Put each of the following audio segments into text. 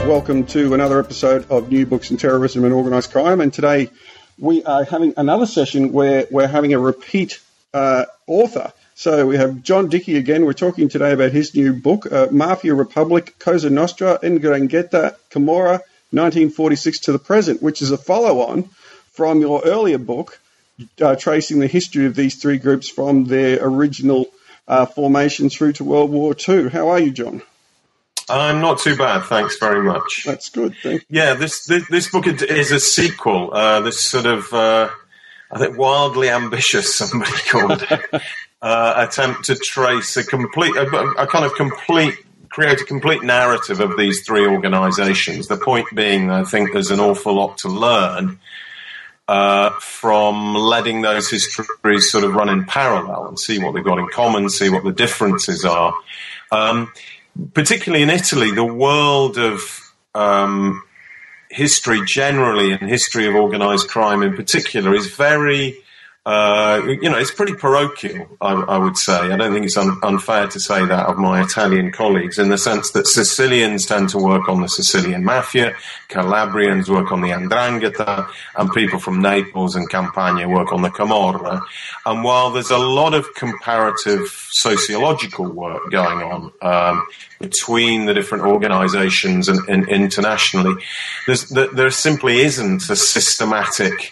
Welcome to another episode of New Books in Terrorism and Organised Crime. And today we are having another session where we're having a repeat author. So we have John Dickie again. We're talking today about his new book, Mafia Republic, Cosa Nostra, Ndrangheta, Camorra, 1946 to the present, which is a follow-on from your earlier book, tracing the history of these three groups from their original formation through to World War II. How are you, John? I'm not too bad, thanks very much. That's good, thank you. Yeah, this book is a sequel, this sort of, I think, wildly ambitious, somebody called it, attempt to trace create a complete narrative of these three organisations. The point being, I think there's an awful lot to learn from letting those histories sort of run in parallel and see what they've got in common, see what the differences are. Particularly in Italy, the world of history generally and history of organised crime in particular is very, it's pretty parochial, I would say. I don't think it's unfair to say that of my Italian colleagues, in the sense that Sicilians tend to work on the Sicilian Mafia, Calabrians work on the 'Ndrangheta, and people from Naples and Campania work on the Camorra. And while there's a lot of comparative sociological work going on between the different organisations and internationally, there simply isn't a systematic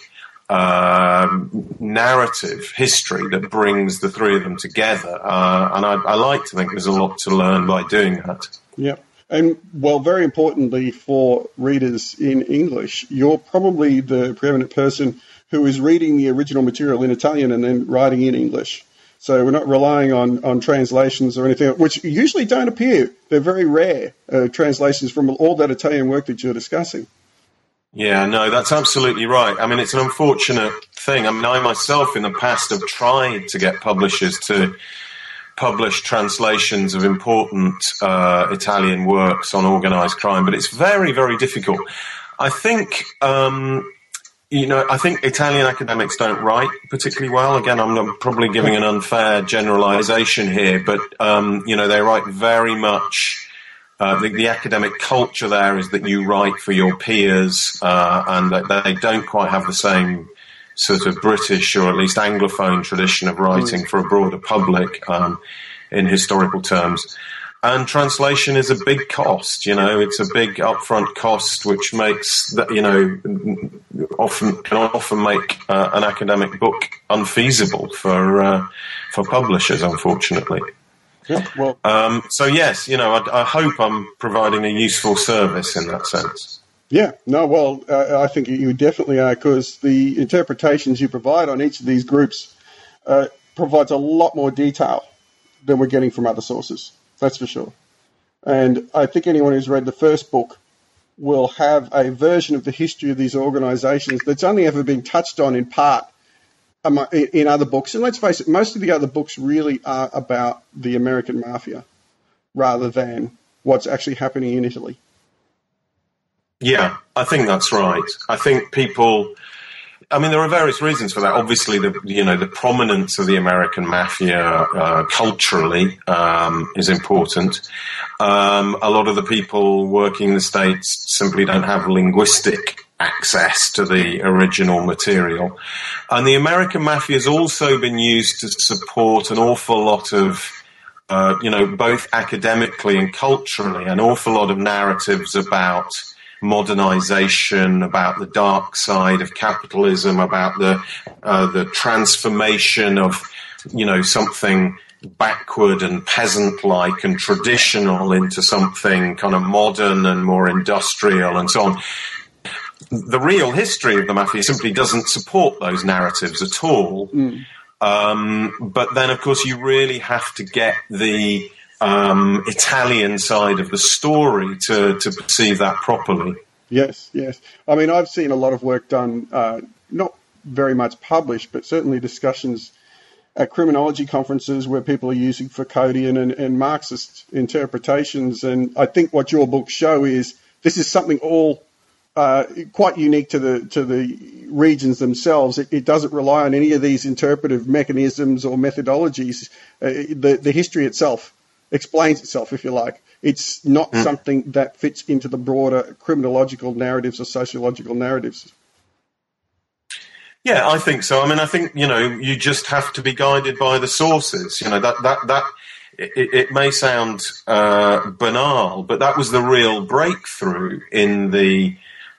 narrative history that brings the three of them together, and I like to think there's a lot to learn by doing that. Yeah, and well, very importantly for readers in English, you're probably the preeminent person who is reading the original material in Italian and then writing in English. So we're not relying on translations or anything, which usually don't appear. They're very rare, translations from all that Italian work that you're discussing. Yeah, no, that's absolutely right. I mean, it's an unfortunate thing. I mean, I myself in the past have tried to get publishers to publish translations of important Italian works on organised crime, but it's very, very difficult. I think, I think Italian academics don't write particularly well. Again, I'm probably giving an unfair generalisation here, but, they write very much. The academic culture there is that you write for your peers, and that they don't quite have the same sort of British or at least Anglophone tradition of writing for a broader public in historical terms. And translation is a big cost, it's a big upfront cost, which makes that, often make an academic book unfeasible for publishers, unfortunately. Yeah, well, so yes, I hope I'm providing a useful service in that sense. Yeah, no, well, I think you definitely are, because the interpretations you provide on each of these groups provides a lot more detail than we're getting from other sources. That's for sure. And I think anyone who's read the first book will have a version of the history of these organisations that's only ever been touched on in part in other books. And let's face it, most of the other books really are about the American Mafia rather than what's actually happening in Italy. Yeah, I think that's right. I think there are various reasons for that. Obviously, the prominence of the American Mafia culturally is important. A lot of the people working in the States simply don't have linguistic access to the original material. And the American Mafia has also been used to support an awful lot of, both academically and culturally, an awful lot of narratives about modernization, about the dark side of capitalism, about the transformation of, something backward and peasant-like and traditional into something kind of modern and more industrial and so on. The real history of the Mafia simply doesn't support those narratives at all. But then, of course, you really have to get the Italian side of the story to perceive that properly. Yes. I mean, I've seen a lot of work done, not very much published, but certainly discussions at criminology conferences where people are using Foucauldian and Marxist interpretations. And I think what your books show is this is something all quite unique to the regions themselves. It doesn't rely on any of these interpretive mechanisms or methodologies. The history itself explains itself, if you like. It's not something that fits into the broader criminological narratives or sociological narratives. Yeah, I think so. I mean, I think, you just have to be guided by the sources. It may sound banal, but that was the real breakthrough in the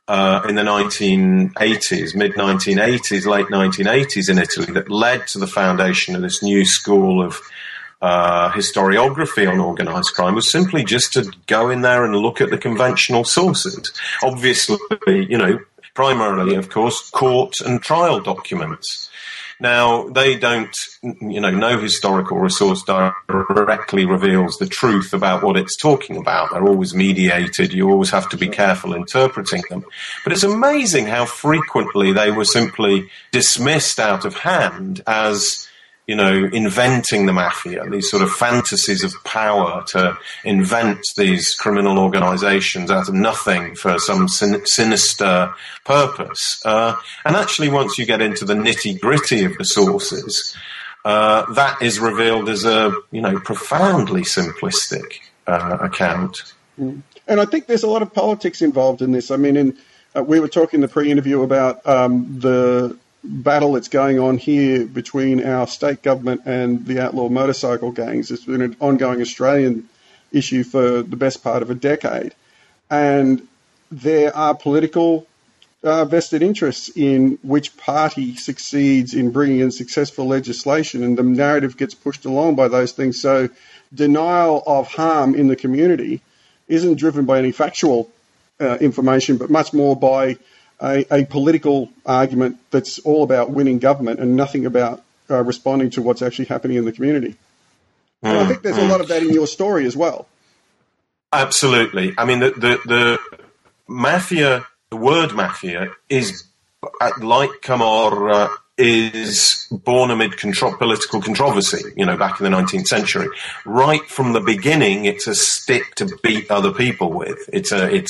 1980s, mid-1980s, late 1980s in Italy, that led to the foundation of this new school of historiography on organised crime, was simply just to go in there and look at the conventional sources. Obviously, primarily, of course, court and trial documents. Now, they don't, no historical resource directly reveals the truth about what it's talking about. They're always mediated. You always have to be careful interpreting them. But it's amazing how frequently they were simply dismissed out of hand as, inventing the mafia, these sort of fantasies of power to invent these criminal organizations out of nothing for some sinister purpose. And actually, once you get into the nitty-gritty of the sources, that is revealed as a, profoundly simplistic account. And I think there's a lot of politics involved in this. I mean, we were talking in the pre-interview about the battle that's going on here between our state government and the outlaw motorcycle gangs. It's been an ongoing Australian issue for the best part of a decade. And there are political vested interests in which party succeeds in bringing in successful legislation, and the narrative gets pushed along by those things. So denial of harm in the community isn't driven by any factual information, but much more by a political argument that's all about winning government and nothing about responding to what's actually happening in the community. And I think there's a lot of that in your story as well. Absolutely. I mean, the mafia, the word mafia, is, like Camorra, is born amid political controversy, back in the 19th century. Right from the beginning, it's a stick to beat other people with. It's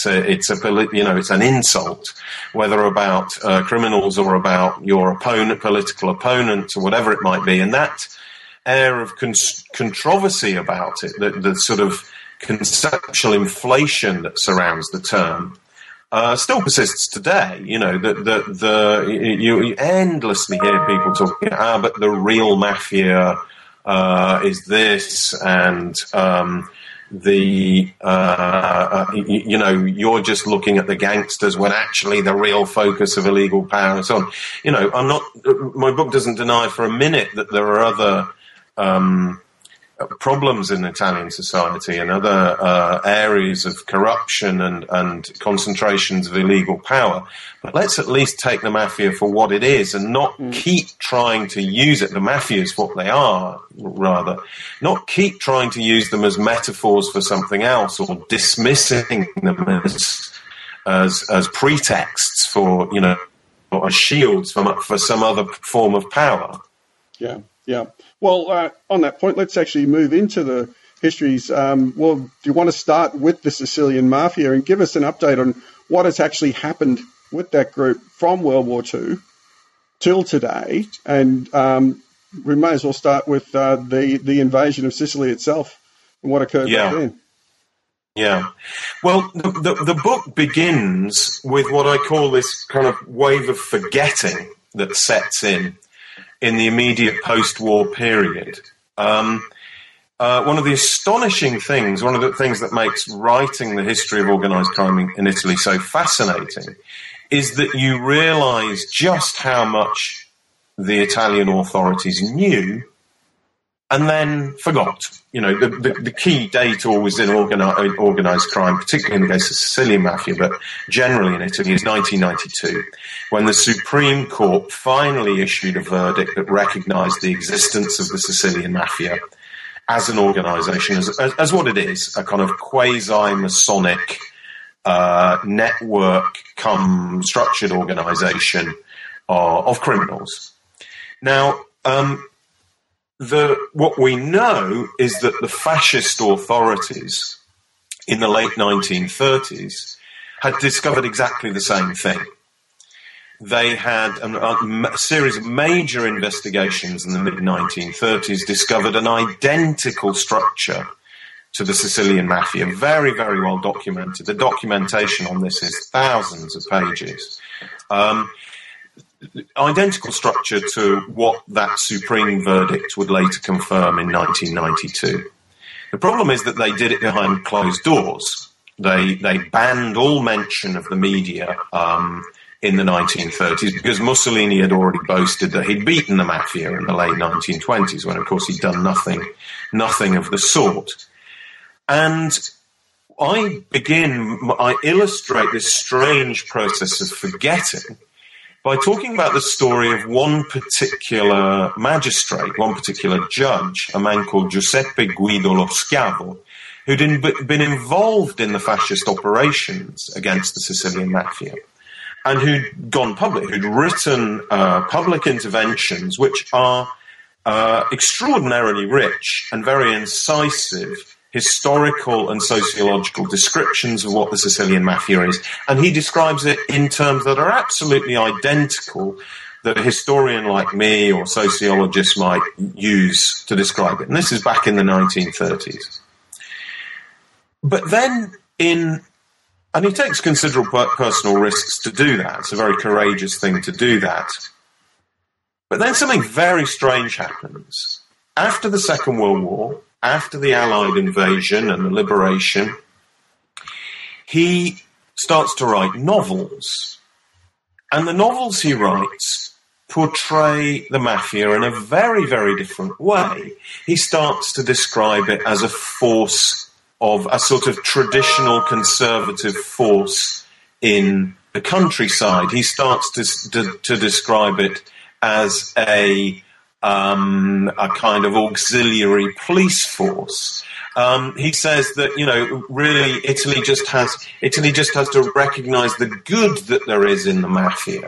an insult, whether about criminals or about your political opponents or whatever it might be. And that air of controversy about it, the sort of conceptual inflation that surrounds the term, still persists today. You endlessly hear people talking, but the real mafia is this, and you're just looking at the gangsters when actually the real focus of illegal power and so on. My book doesn't deny for a minute that there are other problems in Italian society and other areas of corruption and concentrations of illegal power. But let's at least take the mafia for what it is and not keep trying to use it. The mafia is what they are, rather. Not keep trying to use them as metaphors for something else or dismissing them as pretexts for, or as shields for some other form of power. Yeah, yeah. Well, on that point, let's actually move into the histories. Do you want to start with the Sicilian Mafia and give us an update on what has actually happened with that group from World War II till today? And we may as well start with the invasion of Sicily itself and what occurred back then. Yeah. Well, the book begins with what I call this kind of wave of forgetting that sets in the immediate post-war period. One of the astonishing things, one of the things that makes writing the history of organised crime in Italy so fascinating is that you realise just how much the Italian authorities knew and then forgot. The key date always in organised crime, particularly in the case of Sicilian Mafia, but generally in Italy, is 1992, when the Supreme Court finally issued a verdict that recognised the existence of the Sicilian Mafia as an organisation, as what it is, a kind of quasi-Masonic network come structured organisation of criminals. Now, what we know is that the fascist authorities in the late 1930s had discovered exactly the same thing. They had a series of major investigations in the mid-1930s discovered an identical structure to the Sicilian mafia, very, very well documented. The documentation on this is thousands of pages. Identical structure to what that Supreme verdict would later confirm in 1992. The problem is that they did it behind closed doors. They banned all mention of the media in the 1930s because Mussolini had already boasted that he'd beaten the mafia in the late 1920s, when of course he'd done nothing of the sort. And I illustrate this strange process of forgetting by talking about the story of one particular magistrate, one particular judge, a man called Giuseppe Guido Lo Schiavo, who'd been involved in the fascist operations against the Sicilian mafia, and who'd gone public, who'd written public interventions which are extraordinarily rich and very incisive historical and sociological descriptions of what the Sicilian mafia is. And he describes it in terms that are absolutely identical that a historian like me or sociologist might use to describe it. And this is back in the 1930s. But then and he takes considerable personal risks to do that. It's a very courageous thing to do that. But then something very strange happens. After the Second World War, after the Allied invasion and the liberation, he starts to write novels. And the novels he writes portray the mafia in a very, very different way. He starts to describe it as a force of a sort of traditional conservative force in the countryside. He starts to describe it as a kind of auxiliary police force. He says that, really Italy just has to recognise the good that there is in the mafia,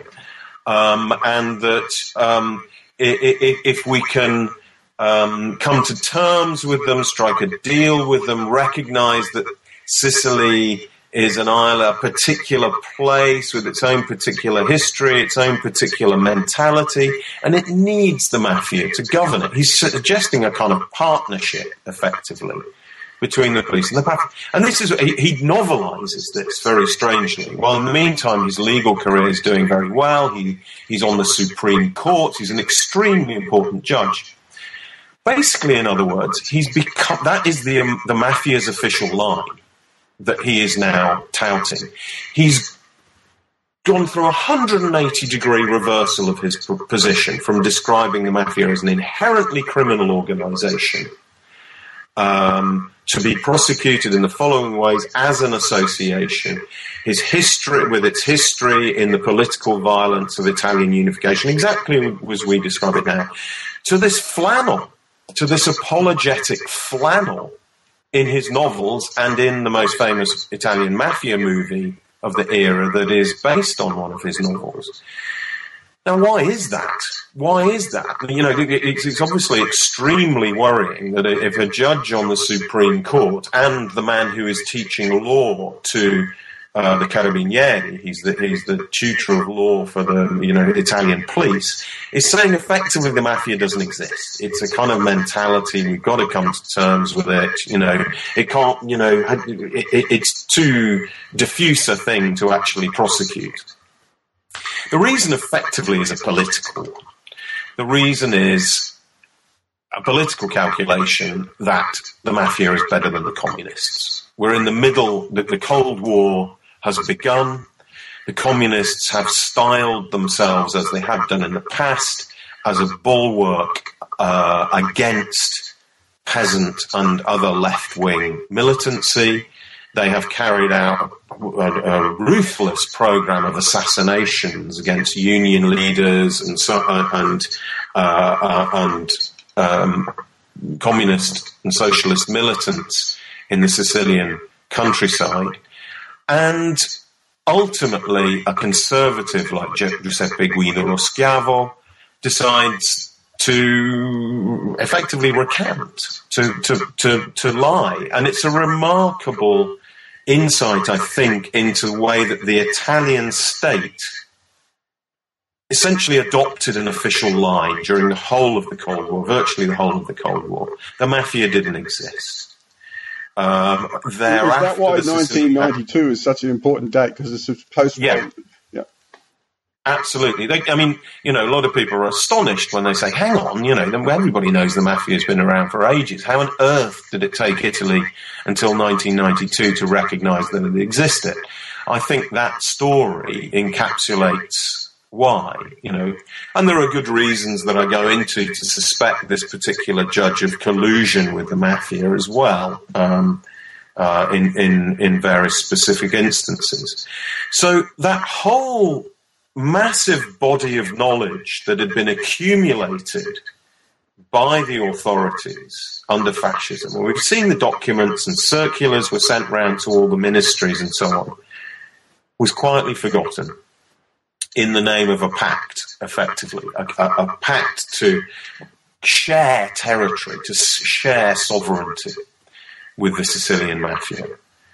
and that if we can come to terms with them, strike a deal with them, recognise that Sicily is an island, a particular place with its own particular history, its own particular mentality, and it needs the mafia to govern it. He's suggesting a kind of partnership, effectively, between the police and the mafia. And this is, he novelises this very strangely. While in the meantime, his legal career is doing very well. He's on the Supreme Court. He's an extremely important judge. Basically, in other words, that is the mafia's official line that he is now touting. He's gone through a 180-degree reversal of his position from describing the mafia as an inherently criminal organisation to be prosecuted in the following ways: as an association, his history with its history in the political violence of Italian unification, exactly as we describe it now, to this flannel, to this apologetic flannel in his novels and in the most famous Italian mafia movie of the era that is based on one of his novels. Now, why is that? Why is that? It's obviously extremely worrying that if a judge on the Supreme Court and the man who is teaching law to the Carabinieri, he's the tutor of law for the Italian police, is saying effectively the mafia doesn't exist. It's a kind of mentality. We've got to come to terms with it. It can't. It's too diffuse a thing to actually prosecute. The reason effectively is a political one. The reason is a political calculation that the mafia is better than the communists. We're in the middle. The Cold War has begun. The communists have styled themselves, as they have done in the past, as a bulwark against peasant and other left-wing militancy. They have carried out a ruthless program of assassinations against union leaders and communist and socialist militants in the Sicilian countryside. And ultimately, a conservative like Giuseppe Guido Lo Schiavo decides to effectively recant, to lie. And it's a remarkable insight, I think, into the way that the Italian state essentially adopted an official line during the whole of the Cold War, virtually the whole of the Cold War. The mafia didn't exist. Is that why 1992 is such an important date? Because it's post-war. Yeah. Absolutely. A lot of people are astonished when they say, hang on, everybody knows the mafia has been around for ages. How on earth did it take Italy until 1992 to recognize that it existed? I think that story encapsulates why, and there are good reasons that I go into to suspect this particular judge of collusion with the mafia as well, in various specific instances. So that whole massive body of knowledge that had been accumulated by the authorities under fascism, and we've seen the documents and circulars were sent round to all the ministries and so on, was quietly forgotten in the name of a pact, effectively, a pact to share territory, to share sovereignty with the Sicilian mafia.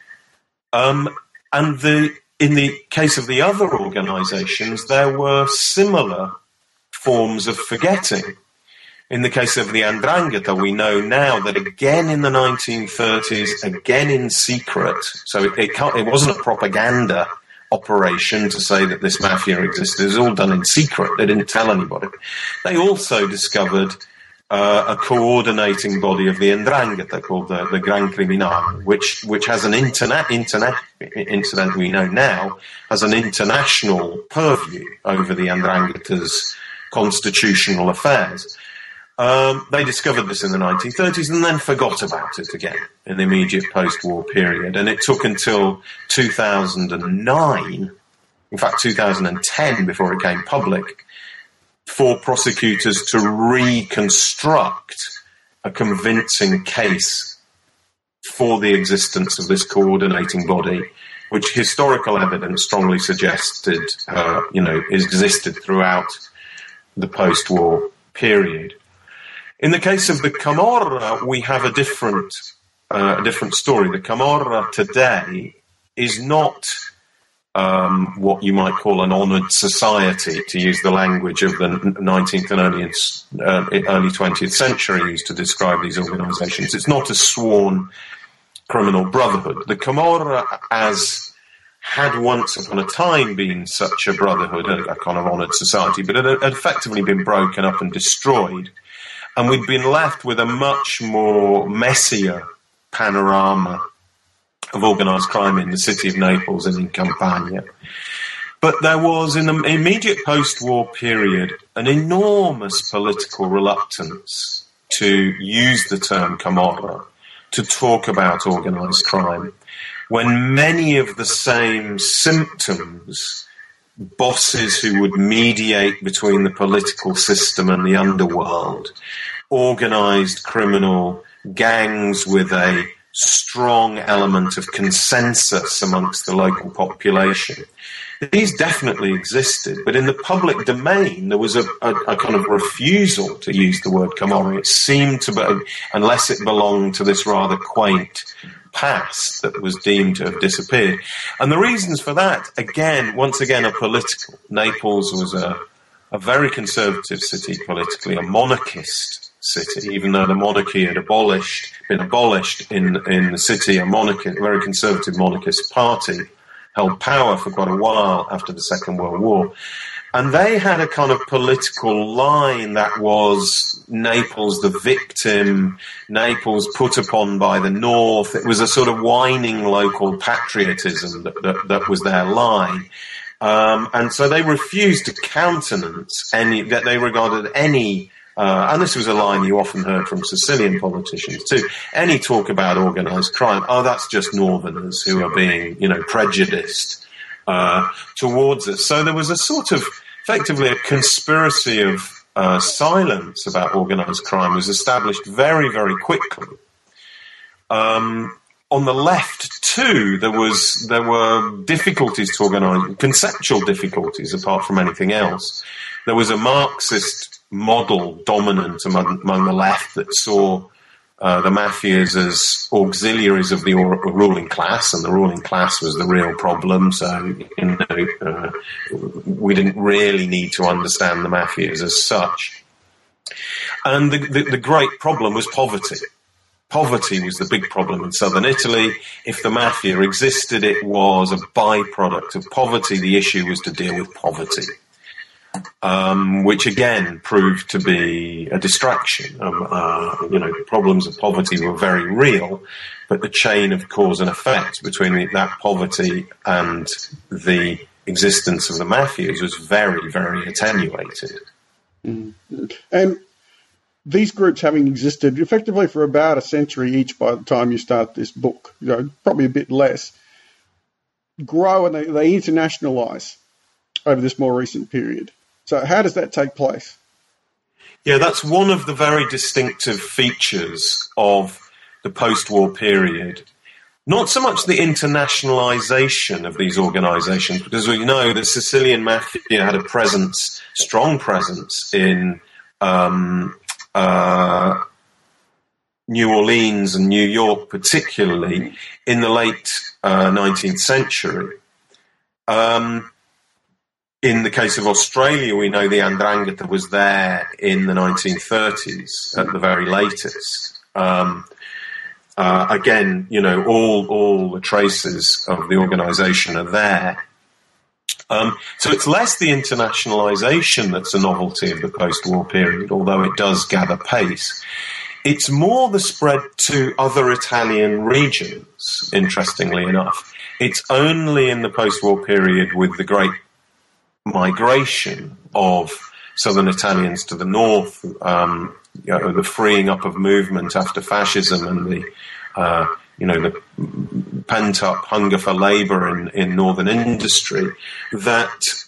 In the case of the other organisations, there were similar forms of forgetting. In the case of the 'Ndrangheta, we know now that again in the 1930s, again in secret, so it wasn't a propaganda operation to say that this mafia existed. It was all done in secret. They didn't tell anybody. They also discovered a coordinating body of the 'Ndrangheta called the Gran Criminale, which has an incident we know now, has an international purview over the 'Ndrangheta's constitutional affairs. They discovered this in the 1930s and then forgot about it again in the immediate post-war period. And it took until 2009, in fact 2010 before it came public, for prosecutors to reconstruct a convincing case for the existence of this coordinating body, which historical evidence strongly suggested, existed throughout the post-war period. In the case of the Camorra, we have a different story. The Camorra today is not what you might call an honoured society, to use the language of the 19th and early 20th century used to describe these organisations. It's not a sworn criminal brotherhood. The Camorra, as had once upon a time been such a brotherhood, a kind of honoured society, but it had effectively been broken up and destroyed. And we'd been left with a much more messier panorama of organised crime in the city of Naples and in Campania. But there was, in the immediate post-war period, an enormous political reluctance to use the term Camorra to talk about organised crime, when many of the same symptoms, bosses who would mediate between the political system and the underworld, organised criminal gangs with a strong element of consensus amongst the local population. These definitely existed, but in the public domain there was a kind of refusal to use the word Camorra. It seemed to be, unless it belonged to this rather quaint past that was deemed to have disappeared. And the reasons for that, once again, are political. Naples was a very conservative city politically, a monarchist city, even though the monarchy had been abolished in the city. A very conservative monarchist party held power for quite a while after the Second World War. And they had a kind of political line that was Naples the victim, Naples put upon by the North. It was a sort of whining local patriotism that was their line. And so they refused to countenance that they regarded any, and this was a line you often heard from Sicilian politicians too, any talk about organised crime, that's just Northerners who are being, prejudiced towards us. So there was a sort of, effectively a conspiracy of silence about organised crime was established very, very quickly. On the left too, there were difficulties to organise, conceptual difficulties apart from anything else. There was a Marxist model dominant among the left that saw the mafias as auxiliaries of the ruling class, and the ruling class was the real problem. So, we didn't really need to understand the mafias as such. And the great problem was poverty. poverty was the big problem in southern Italy. If the mafia existed, it was a byproduct of poverty. The issue was to deal with poverty, which again proved to be a distraction. The problems of poverty were very real, but the chain of cause and effect between that poverty and the existence of the mafias was very, very attenuated. And these groups, having existed effectively for about a century each by the time you start this book, probably a bit less, grow and they internationalise over this more recent period. So how does that take place? Yeah, that's one of the very distinctive features of the post-war period. Not so much the internationalization of these organizations, because we know the Sicilian mafia had a strong presence in New Orleans and New York, particularly in the late 19th century. In the case of Australia, we know the 'Ndrangheta was there in the 1930s at the very latest. Again, all the traces of the organisation are there. So it's less the internationalisation that's a novelty of the post-war period, although it does gather pace. It's more the spread to other Italian regions, interestingly enough. It's only in the post-war period with the great migration of southern Italians to the north, the freeing up of movement after fascism and the pent-up hunger for labour in northern industry, that's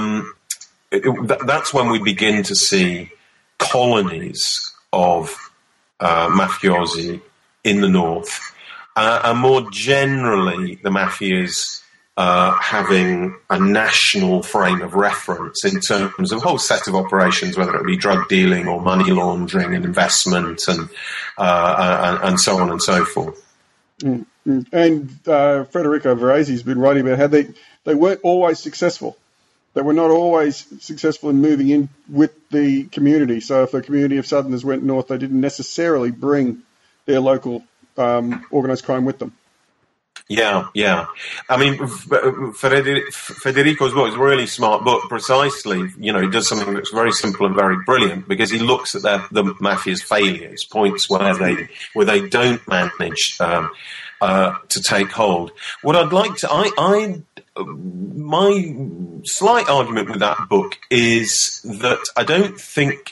when we begin to see colonies of mafiosi in the north, and more generally the mafias having a national frame of reference in terms of a whole set of operations, whether it be drug dealing or money laundering and investment and so on and so forth. Mm-hmm. And Federico Varese has been writing about how they weren't always successful. They were not always successful in moving in with the community. So if a community of Southerners went north, they didn't necessarily bring their local organised crime with them. Yeah. I mean, Federico's book is a really smart book, precisely. He does something that's very simple and very brilliant, because he looks at the mafia's failures, points where they don't manage to take hold. What I'd like to, my slight argument with that book is that I don't think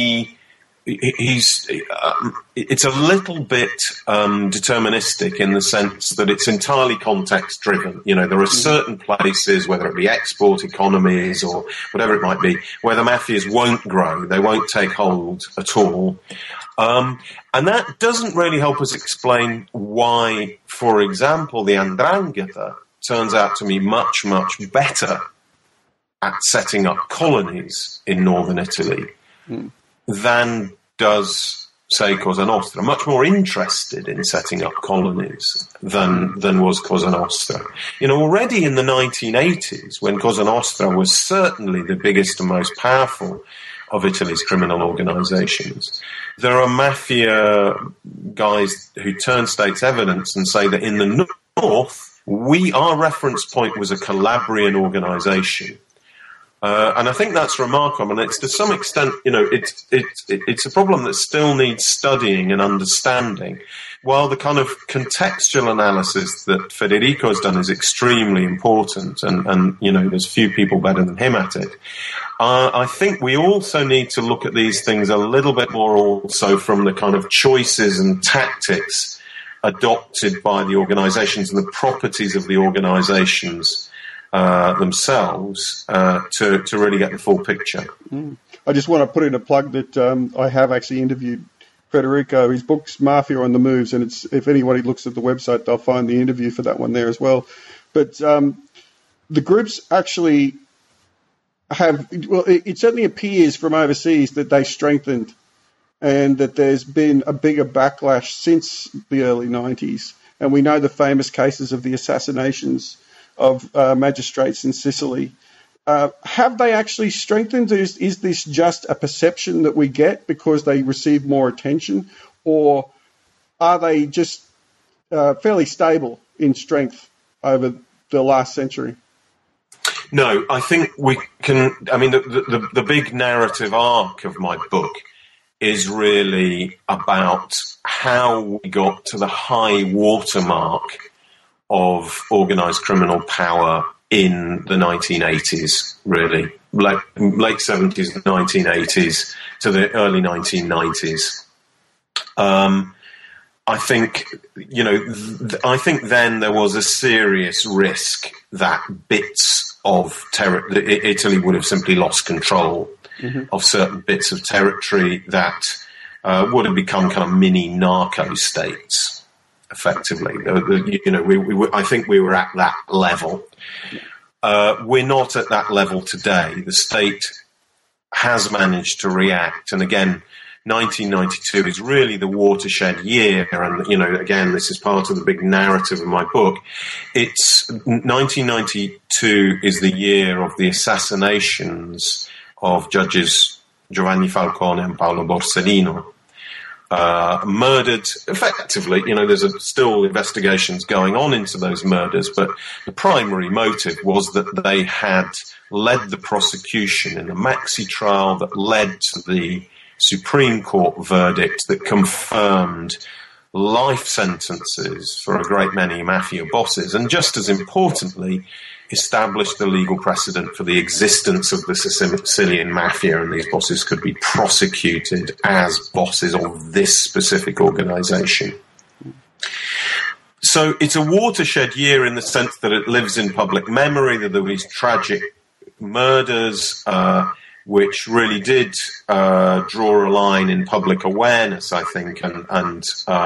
it's a little bit deterministic in the sense that it's entirely context driven. There are certain places, whether it be export economies or whatever it might be, where the mafias won't grow, they won't take hold at all. And that doesn't really help us explain why, for example, the 'Ndrangheta turns out to be much, much better at setting up colonies in northern Italy than does, say, Cosa Nostra. Much more interested in setting up colonies than was Cosa Nostra. Already in the 1980s, when Cosa Nostra was certainly the biggest and most powerful of Italy's criminal organizations, there are mafia guys who turn state's evidence and say that in the north, our reference point was a Calabrian organization. And I think that's remarkable, and it's to some extent, it's a problem that still needs studying and understanding. While the kind of contextual analysis that Federico has done is extremely important, and there's few people better than him at it, I think we also need to look at these things a little bit more also from the kind of choices and tactics adopted by the organizations and the properties of the organizations themselves to really get the full picture. I just want to put in a plug that I have actually interviewed Federico. His book's Mafia on the Moves, and if anybody looks at the website, they'll find the interview for that one there as well. But the groups actually it certainly appears from overseas that they strengthened, and that there's been a bigger backlash since the early 90s. And we know the famous cases of the assassinations of magistrates in Sicily. Have they actually strengthened? Is this just a perception that we get because they receive more attention? Or are they just fairly stable in strength over the last century? No, I think we can. I mean, the big narrative arc of my book is really about how we got to the high watermark of organised criminal power in the 1980s, really, late 70s, 1980s to the early 1990s. I think, I think then there was a serious risk that bits of Italy would have simply lost control of certain bits of territory that would have become kind of mini narco states, effectively. I think we were at that level. We're not at that level today. The state has managed to react, and again, 1992 is really the watershed year, and again, this is part of the big narrative of my book. It's 1992 is the year of the assassinations of judges Giovanni Falcone and Paolo Borsellino, murdered effectively. There's still investigations going on into those murders, but the primary motive was that they had led the prosecution in a maxi trial that led to the Supreme Court verdict that confirmed life sentences for a great many mafia bosses, and just as importantly, established the legal precedent for the existence of the Sicilian mafia, and these bosses could be prosecuted as bosses of this specific organisation. So it's a watershed year in the sense that it lives in public memory, that there were these tragic murders, which really did draw a line in public awareness, I think, and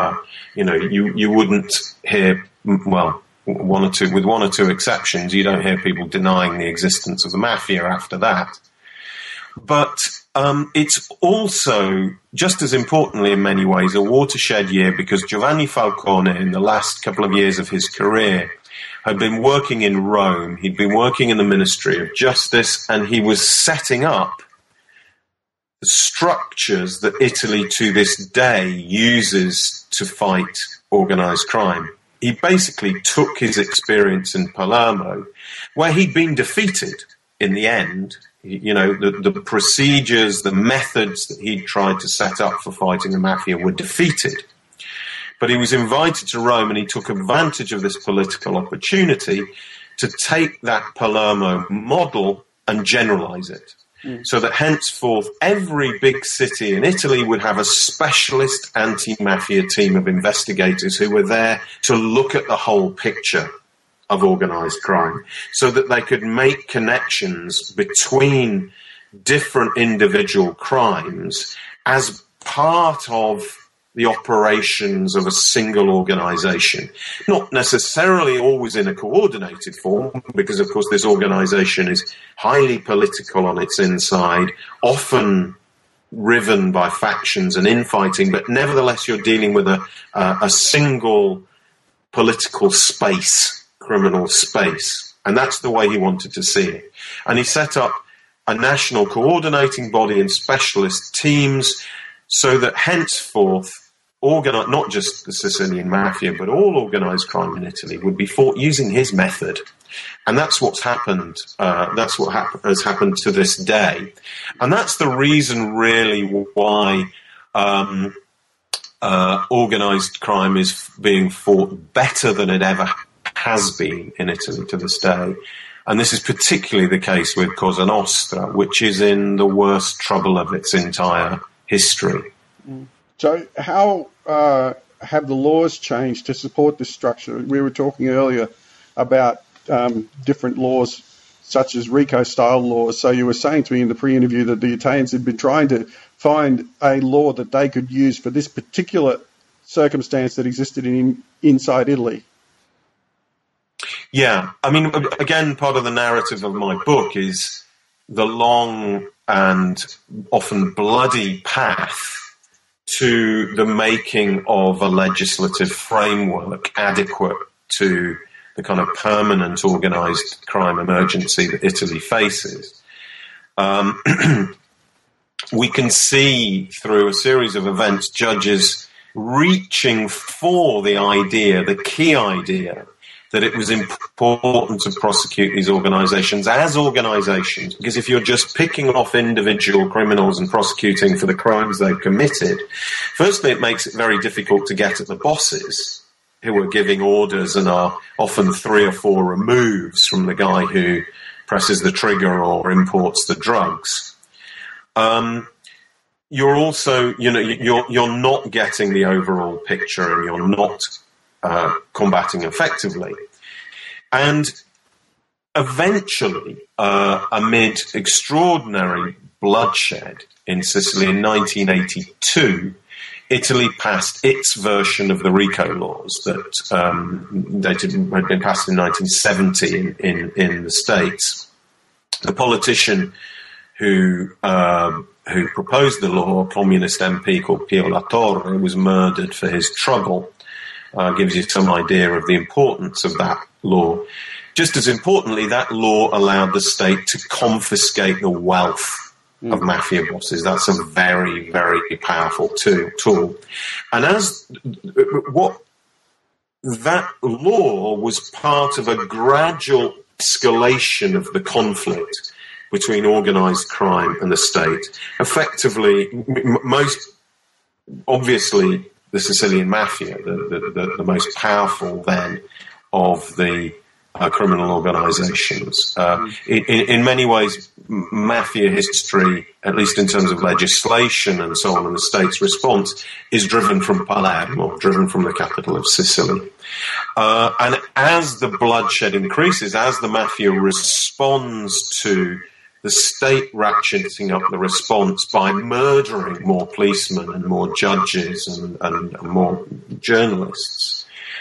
you wouldn't hear, well, one or two exceptions, you don't hear people denying the existence of the mafia after that. But it's also, just as importantly in many ways, a watershed year because Giovanni Falcone, in the last couple of years of his career, had been working in Rome, he'd been working in the Ministry of Justice, and he was setting up the structures that Italy to this day uses to fight organised crime. He basically took his experience in Palermo, where he'd been defeated in the end. The procedures, the methods that he'd tried to set up for fighting the mafia were defeated. But he was invited to Rome, and he took advantage of this political opportunity to take that Palermo model and generalize it. So that henceforth every big city in Italy would have a specialist anti-mafia team of investigators who were there to look at the whole picture of organised crime, so that they could make connections between different individual crimes as part of the operations of a single organisation. Not necessarily always in a coordinated form, because of course this organisation is highly political on its inside, often riven by factions and infighting, but nevertheless you're dealing with a single political space, criminal space. And that's the way he wanted to see it. And he set up a national coordinating body and specialist teams so that henceforth not just the Sicilian mafia, but all organised crime in Italy would be fought using his method. And that's what's happened. That's what has happened to this day. And that's the reason, really, why organised crime is being fought better than it ever has been in Italy to this day. And this is particularly the case with Cosa Nostra, which is in the worst trouble of its entire history. So how have the laws changed to support this structure? We were talking earlier about different laws, such as RICO-style laws. So you were saying to me in the pre-interview that the Italians had been trying to find a law that they could use for this particular circumstance that existed inside Italy. Yeah, I mean, again, part of the narrative of my book is the long and often bloody path to the making of a legislative framework adequate to the kind of permanent organised crime emergency that Italy faces. We can see through a series of events judges reaching for the idea, the key idea, that it was important to prosecute these organizations as organizations, because if you're just picking off individual criminals and prosecuting for the crimes they've committed, firstly, it makes it very difficult to get at the bosses who are giving orders and are often 3 or 4 removes from the guy who presses the trigger or imports the drugs. You're also, you're not getting the overall picture, and you're not combating effectively. And eventually, amid extraordinary bloodshed in Sicily in 1982, Italy passed its version of the RICO laws that had been passed in 1970 in the States. The politician who proposed the law, a communist MP called Pio La Torre, was murdered for his trouble. Gives you some idea of the importance of that law. Just as importantly, that law allowed the state to confiscate the wealth of mafia bosses. That's a very, very powerful tool. And that law was part of a gradual escalation of the conflict between organized crime and the state. Effectively, most obviously, the Sicilian mafia, the most powerful then of the criminal organizations. In many ways, mafia history, at least in terms of legislation and so on, and the state's response, is driven from Palermo, driven from the capital of Sicily. And as the bloodshed increases, as the mafia responds to the state ratcheting up the response by murdering more policemen and more judges and more journalists.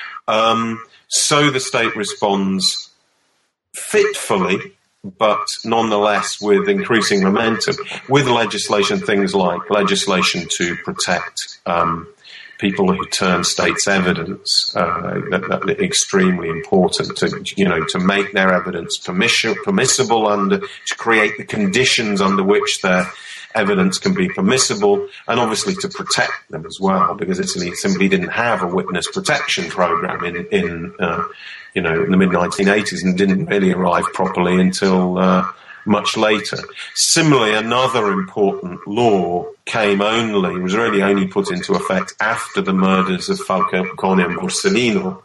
So the state responds fitfully, but nonetheless with increasing momentum, with legislation, things like legislation to protect people who turn state's evidence, that extremely important to make their evidence permissible and to create the conditions under which their evidence can be permissible, and obviously to protect them as well, because Italy simply didn't have a witness protection program in the mid-1980s and didn't really arrive properly until much later. Similarly, another important law was really only put into effect after the murders of Falcone and Borsellino,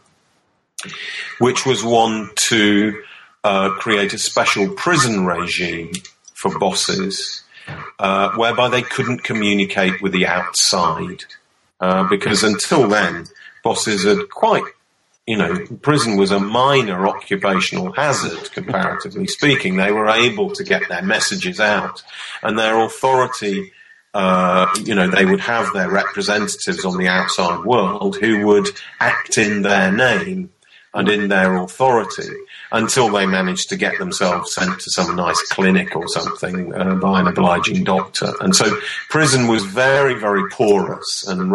which was one to create a special prison regime for bosses, whereby they couldn't communicate with the outside, because until then, bosses had prison was a minor occupational hazard, comparatively speaking. They were able to get their messages out, and their authority, they would have their representatives on the outside world who would act in their name and in their authority until they managed to get themselves sent to some nice clinic or something by an obliging doctor. And so prison was very, very porous and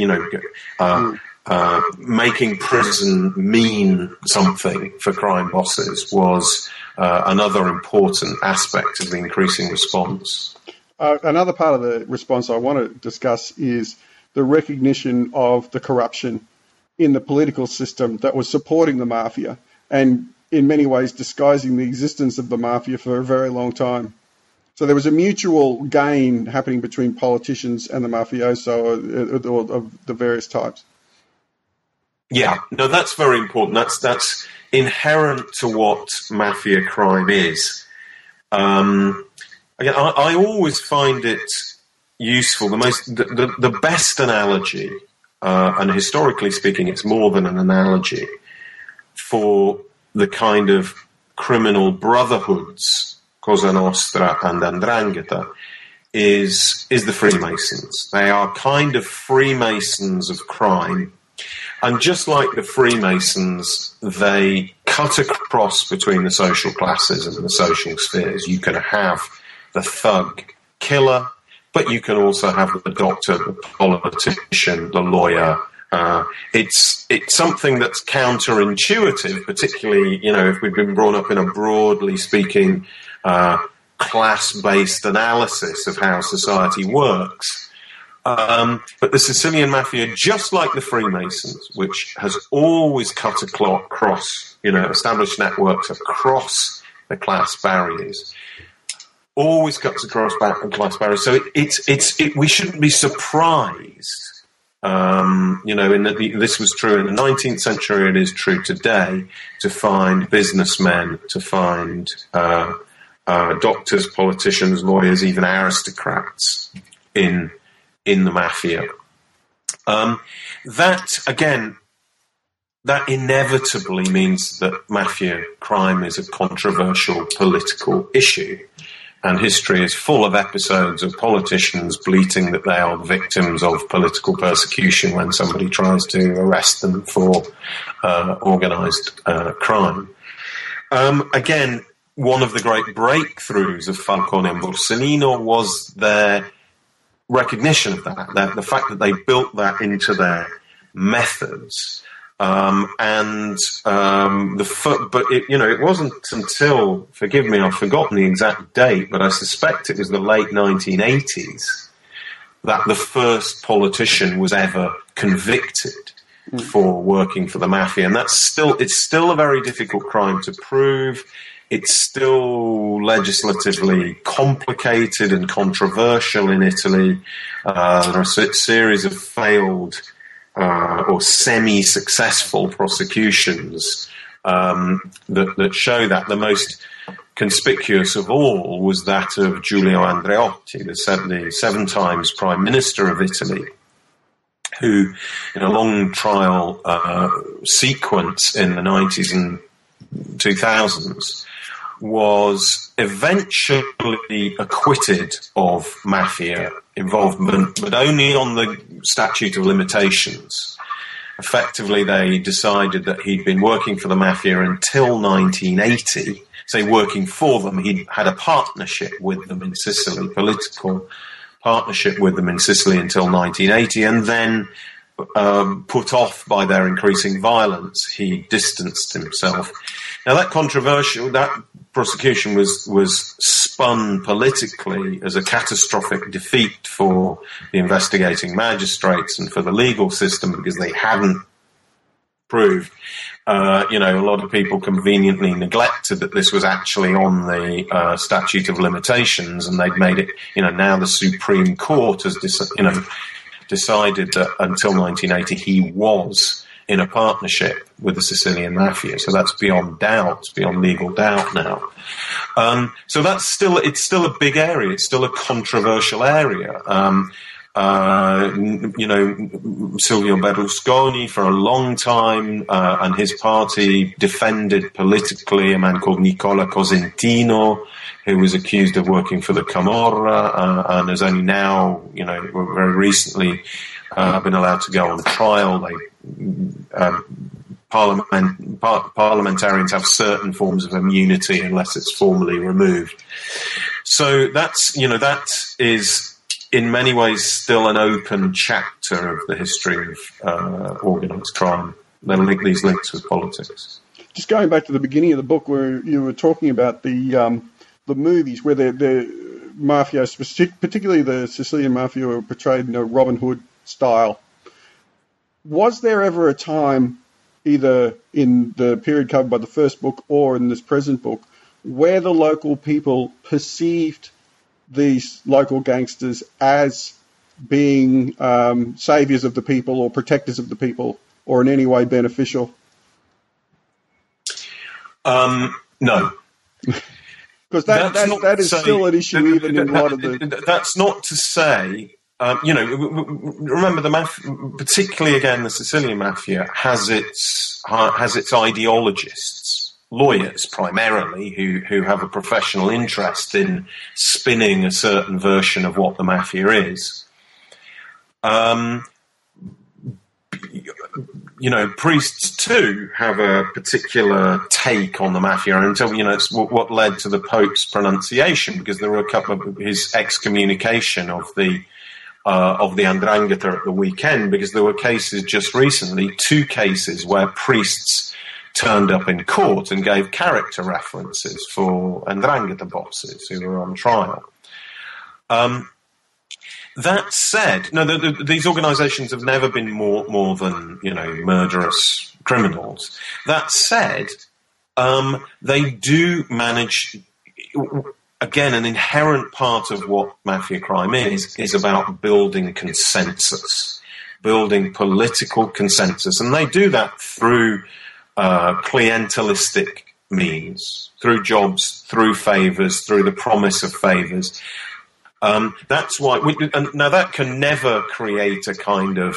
making prison mean something for crime bosses was another important aspect of the increasing response. Another part of the response I want to discuss is the recognition of the corruption in the political system that was supporting the mafia and in many ways disguising the existence of the mafia for a very long time. So there was a mutual gain happening between politicians and the mafioso of the various types. Yeah, no, that's very important. That's inherent to what mafia crime is. Again, I always find it useful. The best analogy, and historically speaking, it's more than an analogy, for the kind of criminal brotherhoods, Cosa Nostra and 'Ndrangheta, is the Freemasons. They are kind of Freemasons of crime. And just like the Freemasons, they cut across between the social classes and the social spheres. You can have the thug killer, but you can also have the doctor, the politician, the lawyer. It's something that's counterintuitive, particularly, if we've been brought up in a broadly speaking class-based analysis of how society works. But the Sicilian Mafia, just like the Freemasons, which has always cut across, established networks across the class barriers, always cuts across class barriers. So we shouldn't be surprised. This was true in the 19th century. It is true today to find businessmen, to find doctors, politicians, lawyers, even aristocrats in the mafia. That inevitably means that mafia crime is a controversial political issue. And history is full of episodes of politicians bleating that they are victims of political persecution when somebody tries to arrest them for organised crime. Again, one of the great breakthroughs of Falcone and Borsellino was their recognition of that, the fact that they built that into their methods. It wasn't until, forgive me, I've forgotten the exact date, but I suspect it was the late 1980s that the first politician was ever convicted for working for the mafia. And it's still a very difficult crime to prove. It's still legislatively complicated and controversial in Italy. There are a series of failed or semi-successful prosecutions that show that. The most conspicuous of all was that of Giulio Andreotti, the 7 times Prime Minister of Italy, who, in a long trial sequence in the 90s and 2000s, was eventually acquitted of mafia involvement, but only on the statute of limitations. Effectively, they decided that he'd been working for the mafia until 1980. Say working for them, he had a partnership with them in Sicily, political partnership with them in Sicily until 1980, and then put off by their increasing violence, he distanced himself. Now, that prosecution was spun politically as a catastrophic defeat for the investigating magistrates and for the legal system because they hadn't proved. A lot of people conveniently neglected that this was actually on the statute of limitations, and they'd made it. Now the Supreme Court has decided that until 1980 he was in a partnership with the Sicilian Mafia. So that's beyond doubt, beyond legal doubt now. So it's still a big area. It's still a controversial area. Silvio Berlusconi for a long time and his party defended politically a man called Nicola Cosentino, who was accused of working for the Camorra and has only now, very recently been allowed to go on trial. Parliamentarians have certain forms of immunity unless it's formally removed. So that is in many ways still an open chapter of the history of organised crime. They link these links with politics. Just going back to the beginning of the book where you were talking about the movies where the mafia, particularly the Sicilian mafia, were portrayed in a Robin Hood style. Was there ever a time, either in the period covered by the first book or in this present book, where the local people perceived these local gangsters as being saviours of the people or protectors of the people or in any way beneficial? No. Because that is still an issue even in a lot of the... That's not to say... remember the mafia, particularly again the Sicilian mafia, has its ideologists, lawyers primarily, who have a professional interest in spinning a certain version of what the mafia is. Priests too have a particular take on the mafia, and it's what led to the Pope's pronunciation, because there were a couple of his excommunication of the 'Ndrangheta at the weekend, because there were cases just recently, 2 cases where priests turned up in court and gave character references for 'Ndrangheta bosses who were on trial. That said, no, these organisations have never been more than, you know, murderous criminals. That said, they do manage. Again, an inherent part of what mafia crime is about building consensus, building political consensus, and they do that through clientelistic means, through jobs, through favours, through the promise of favours. That's why. Now, that can never create a kind of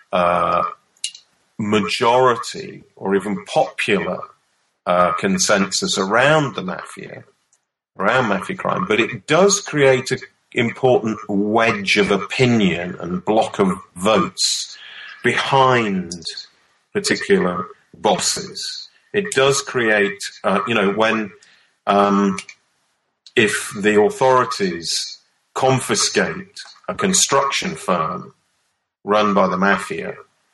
majority or even popular consensus around the mafia, around mafia crime, but it does create an important wedge of opinion and block of votes behind particular bosses. It does create, when if the authorities confiscate a construction firm run by the mafia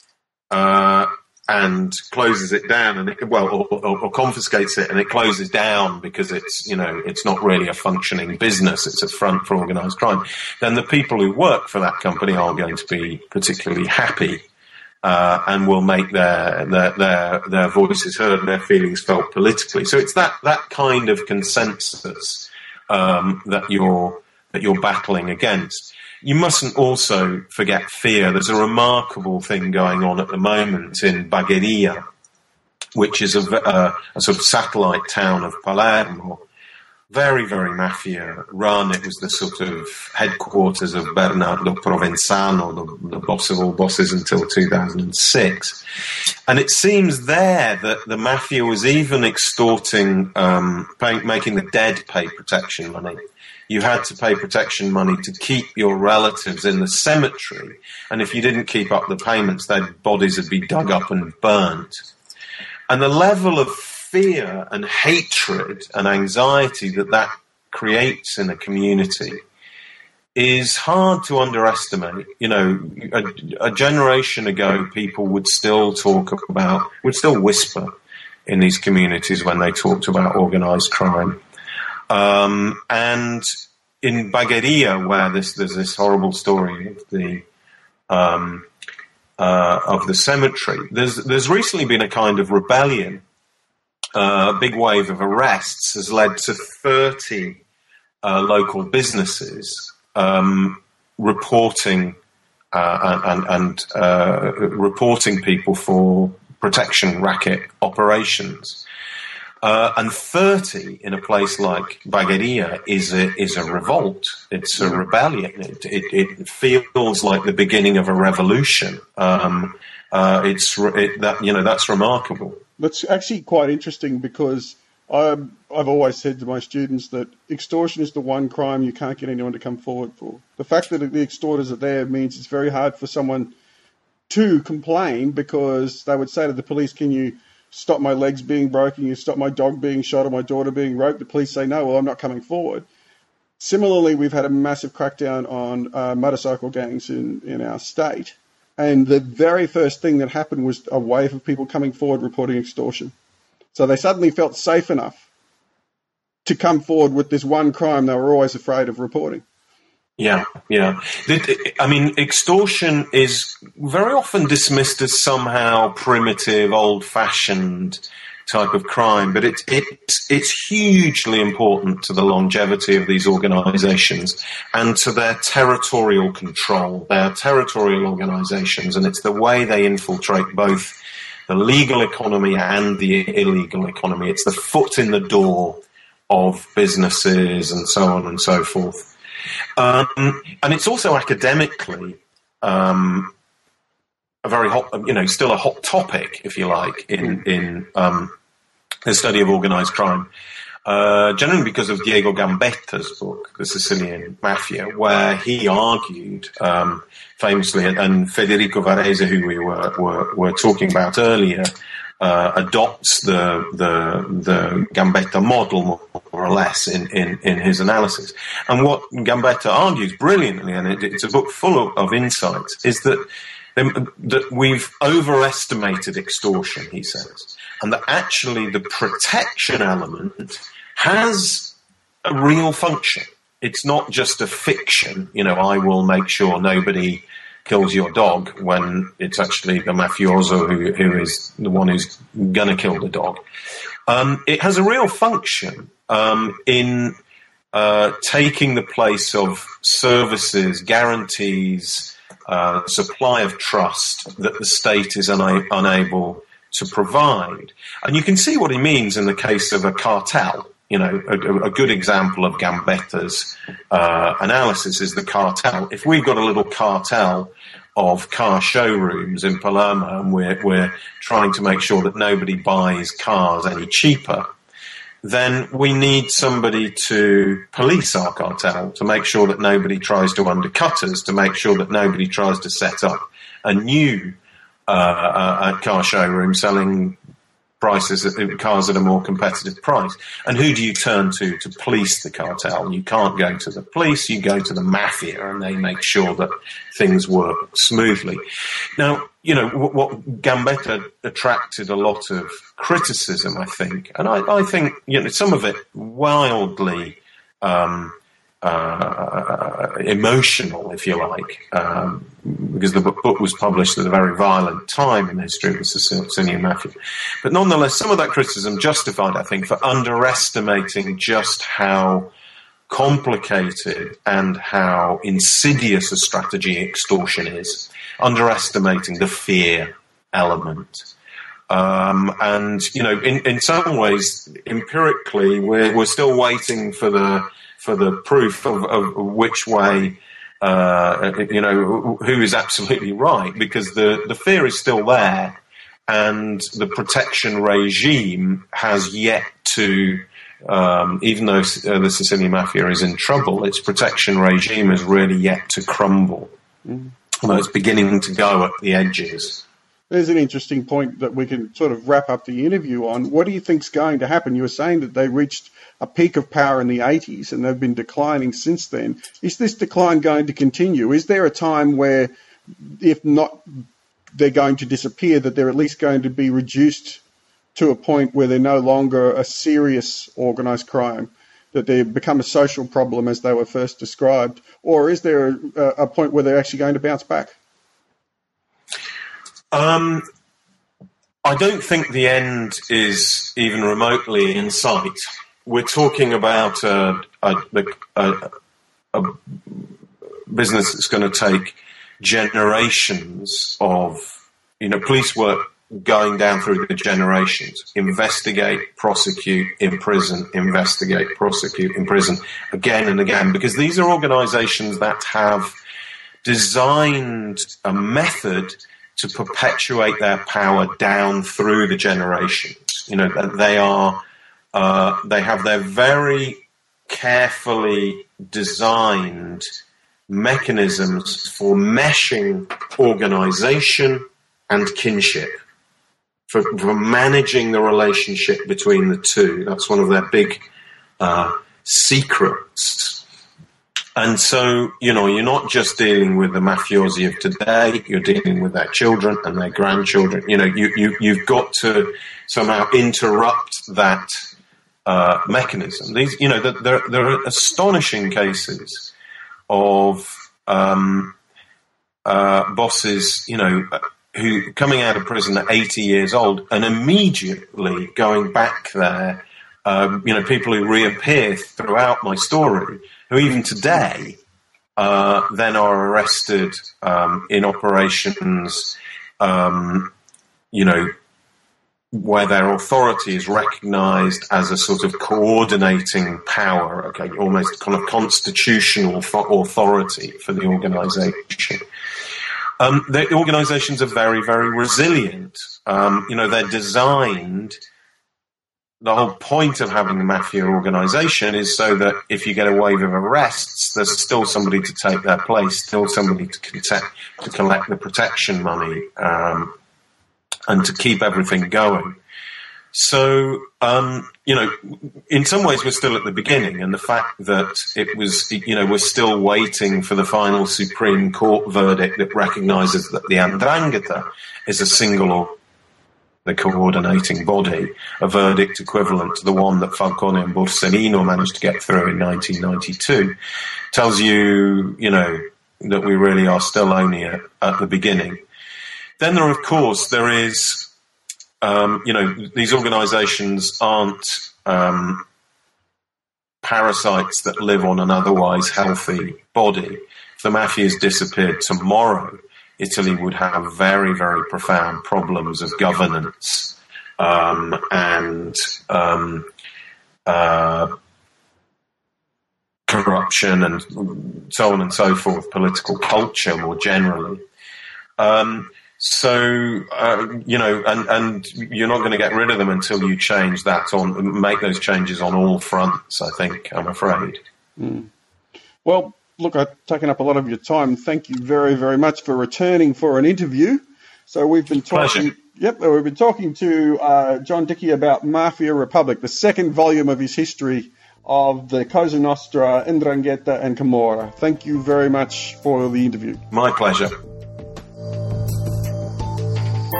and closes it down, or confiscates it and it closes down because it's not really a functioning business, it's a front for organised crime, then the people who work for that company aren't going to be particularly happy and will make their voices heard and their feelings felt politically. So it's that kind of consensus that you're battling against. You mustn't also forget fear. There's a remarkable thing going on at the moment in Bagheria, which is a sort of satellite town of Palermo. Very, very mafia run. It was the sort of headquarters of Bernardo Provenzano, the boss of all bosses until 2006. And it seems there that the mafia was even extorting, making the dead pay protection money. You had to pay protection money to keep your relatives in the cemetery. And if you didn't keep up the payments, their bodies would be dug up and burnt. And the level of fear and hatred and anxiety that creates in a community is hard to underestimate. You know, a generation ago, people would still whisper in these communities when they talked about organised crime. And in Bagheria, where there's this horrible story of the cemetery, there's recently been a kind of rebellion. A big wave of arrests has led to 30 local businesses reporting reporting people for protection racket operations. And 30 in a place like Bagheria is a revolt. It's a rebellion. It feels like the beginning of a revolution. That's remarkable. That's actually quite interesting because I've always said to my students that extortion is the one crime you can't get anyone to come forward for. The fact that the extorters are there means it's very hard for someone to complain, because they would say to the police, can you stop my legs being broken, you stop my dog being shot or my daughter being raped? The police say, no, well, I'm not coming forward. Similarly, we've had a massive crackdown on motorcycle gangs in our state. And the very first thing that happened was a wave of people coming forward reporting extortion. So they suddenly felt safe enough to come forward with this one crime they were always afraid of reporting. Yeah. I mean, extortion is very often dismissed as somehow primitive, old-fashioned type of crime, but it's hugely important to the longevity of these organisations and to their territorial control. They are territorial organisations, and it's the way they infiltrate both the legal economy and the illegal economy. It's the foot in the door of businesses and so on and so forth. And it's also academically a very hot, still a hot topic, if you like, in the study of organised crime. Generally because of Diego Gambetta's book, The Sicilian Mafia, where he argued famously, and Federico Varese, who we were talking about earlier, adopts the Gambetta model more or less in his analysis. And what Gambetta argues brilliantly, and it's a book full of insights, is that we've overestimated extortion, he says, and that actually the protection element has a real function. it's not just a fiction. I will make sure nobody kills your dog, when it's actually the mafioso who is the one who's going to kill the dog. It has a real function in taking the place of services, guarantees, supply of trust that the state is unable to provide. And you can see what he means in the case of a cartel. A good example of Gambetta's analysis is the cartel. If we've got a little cartel of car showrooms in Palermo and we're trying to make sure that nobody buys cars any cheaper, then we need somebody to police our cartel, to make sure that nobody tries to undercut us, to make sure that nobody tries to set up a new car showroom selling cars at a more competitive price. And who do you turn to police the cartel? You can't go to the police, you go to the mafia, and they make sure that things work smoothly. Now, what Gambetta attracted a lot of criticism, I think, and I think some of it wildly emotional, if you like, because the book was published at a very violent time in the history of the Sicilian Mafia. But nonetheless, some of that criticism justified, I think, for underestimating just how complicated and how insidious a strategy extortion is, underestimating the fear element. And, in some ways, empirically, we're still waiting for the proof of which way, who is absolutely right, because the fear is still there, and the protection regime has yet to, even though the Sicilian Mafia is in trouble, its protection regime has really yet to crumble, although it's beginning to go at the edges. There's an interesting point that we can sort of wrap up the interview on. What do you think's going to happen? You were saying that they reached a peak of power in the 80s and they've been declining since then. Is this decline going to continue? Is there a time where, if not they're going to disappear, that they're at least going to be reduced to a point where they're no longer a serious organised crime, that they become a social problem as they were first described? Or is there a point where they're actually going to bounce back? I don't think the end is even remotely in sight. We're talking about a business that's going to take generations of, police work going down through the generations. Investigate, prosecute, imprison, investigate, prosecute, imprison, again and again, because these are organizations that have designed a method to perpetuate their power down through the generations. They have their very carefully designed mechanisms for meshing organization and kinship, for managing the relationship between the two. That's one of their big secrets. And so, you're not just dealing with the mafiosi of today, you're dealing with their children and their grandchildren. You've got to somehow interrupt that mechanism. These, there are astonishing cases of bosses, who coming out of prison at 80 years old and immediately going back there. People who reappear throughout my story, who even today then are arrested in operations, where their authority is recognized as a sort of coordinating power, almost kind of constitutional authority for the organization. The organizations are very, very resilient. They're designed. The whole point of having a mafia organization is so that if you get a wave of arrests, there's still somebody to take their place, still somebody to collect the protection money, and to keep everything going. So, in some ways we're still at the beginning, and the fact that it was, we're still waiting for the final Supreme Court verdict that recognizes that the 'ndrangheta is a single the coordinating body, a verdict equivalent to the one that Falcone and Borsellino managed to get through in 1992, tells you, that we really are still only at the beginning. Then there is, these organizations aren't parasites that live on an otherwise healthy body. If the mafia's disappeared tomorrow, Italy would have very, very profound problems of governance and corruption and so on and so forth, political culture more generally. And you're not going to get rid of them until you change that make those changes on all fronts, I think, I'm afraid. Mm. Well, look, I've taken up a lot of your time. Thank you very, very much for returning for an interview. So we've been talking. Pleasure. Yep, we've been talking to John Dickie about Mafia Republic, the second volume of his history of the Cosa Nostra, 'Ndrangheta, and Camorra. Thank you very much for the interview. My pleasure.